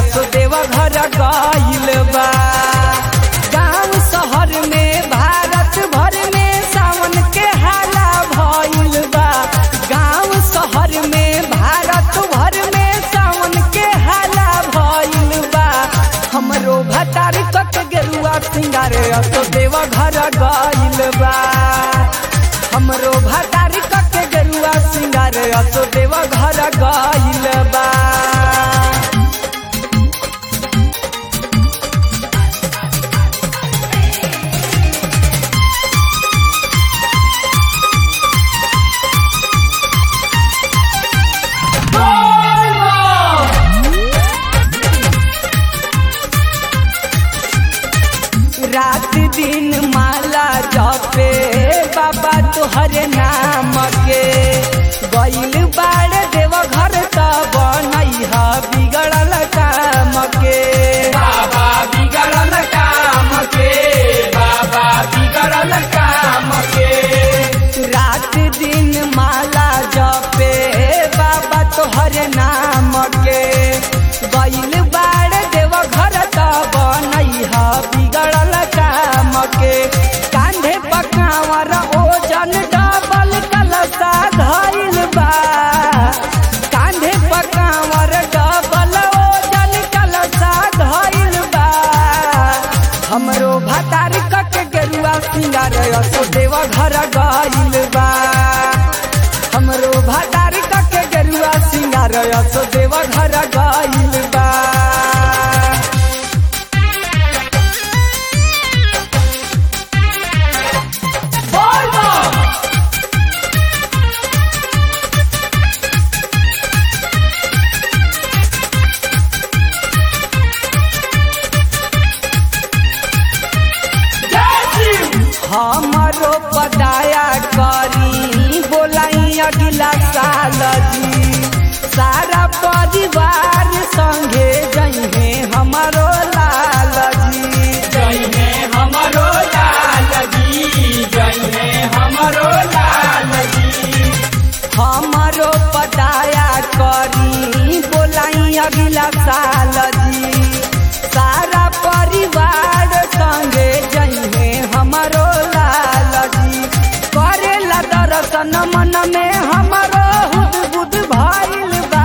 असो देव घर गइल बा। गाँव शहर में भारत भर में सावन के हाला भइल बा। गाँव शहर में भारत भर में सावन के हाला भइल बा। हमरो भतार कट गेरुआ सिंगार असो देव घर गइल बा। हमरो भतार कट गेरुआ सिंगार असो देव घर गइल बा। रात दिन माला जपे बाबा तोहरे नाम के। गइल बाड़ देव घर त बनैह बिगड़ल काम के। बाबा बिगड़ल काम के, बाबा बिगड़ल काम के। रात दिन माला जपे बाबा तोहरे नाम के। गइल बाड़ देव घर त बनैह बिगड़ल काम के। कांधे पकावर ओजन डबल कलसा धइल बा। कांधे पकावर डबल ओजन कलसा धइल बा। हमरो भतार कट गेरुआ सिंगार असो देव घर गइल बा। हमरो भतार कट गेरुआ सिंगार असो देव घर गइल बा। हमरो पदाया करी बोलाई अगला साल जी। सारा परिवार संगे जइहे हमरो लाल जी। जइहे हमरो लाल जी, जइहे हमरो लाल जी। हमरो पदाया करी बोलाई अगला साल जी। सारा परिवार संगे जइहे हमरो लाल जी। करेला दर्शन मन में हमरो हुद भइल बा।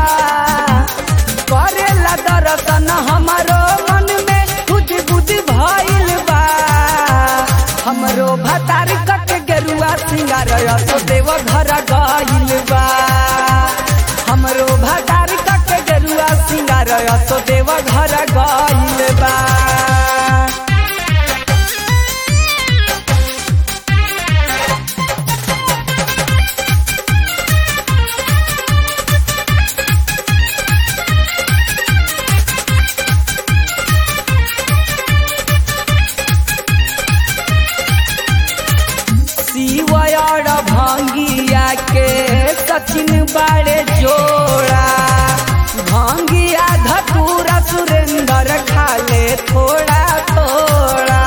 करेला दर्शन हमरो मन में हुद भइल बा। हमरो भतार कट गेरुआ सिंगार असो देव घर गइल बा। हमरो भतार कट गेरुआ सिंगार असो देव घर गइल बा। शिवयर भंगिया के सचिन बाड़े जोड़ा। भंगिया धतूरा सुरेंद्र खाले थोड़ा थोड़ा।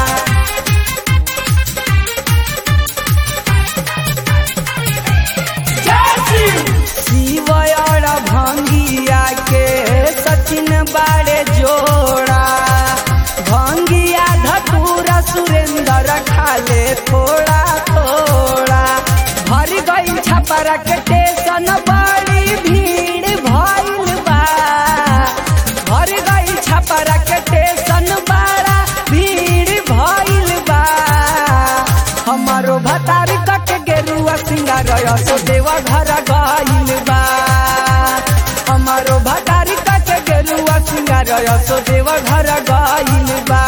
शिवयर भंगिया के सचिन बाड़े जोड़ा। भंगिया धतूरा सुरेंद्र खाले थोड़ा थोड़ा। भर गइल छपरा के स्टेशन बड़ी भीड़ भइल बा। भर गइल छपरा के स्टेशन बड़ा भीड़ भइल बा। हमारो भतार कट गेरुआ सिंगार असो देव घर गइल बा। हमारो भतार कट गेरुआ सिंगार असो देव घर गइल बा।